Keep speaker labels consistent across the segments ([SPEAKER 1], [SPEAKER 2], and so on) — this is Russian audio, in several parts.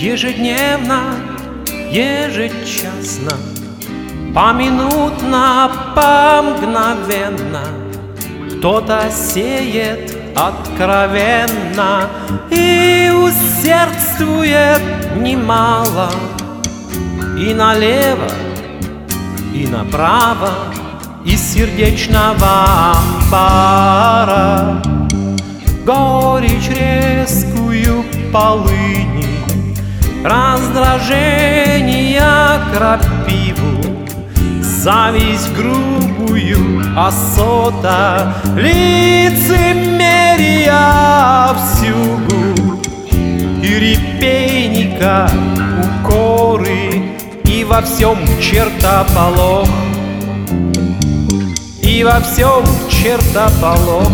[SPEAKER 1] ежедневно, ежечасно, поминутно, помгновенно кто-то сеет откровенно и усердствует немало, и налево, и направо из сердечного амбара горечь резкую полыни, раздражения крапиву, зависть грубую осота, лицемерия всюду, и репейника укоры, и во всем чертополох, и во всем чертополох.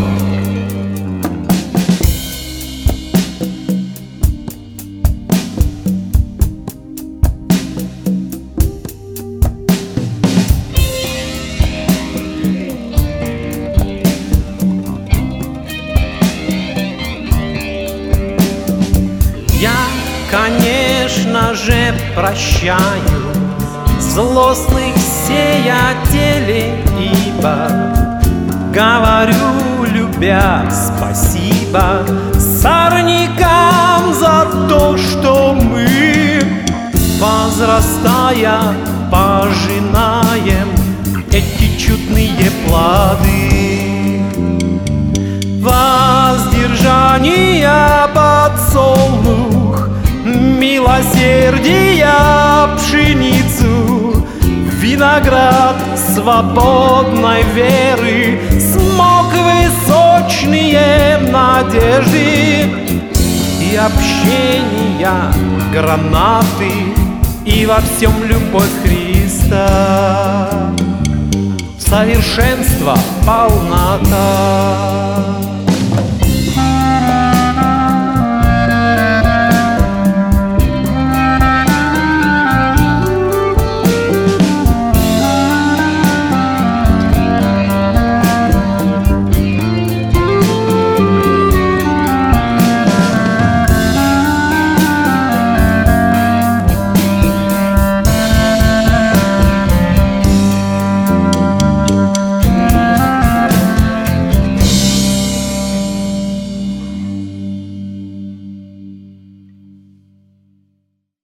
[SPEAKER 1] Я, конечно же, прощаю злостных сеятелей, ибо говорю, любя, спасибо сорнякам за то, что мы, возрастая, пожинаем эти чудные плоды. Воздержания подсолнух, милосердия пшеницу, виноград свободной веры, смоквы сочные надежды и общения гранаты, и во всем любовь Христа, совершенство, полнота.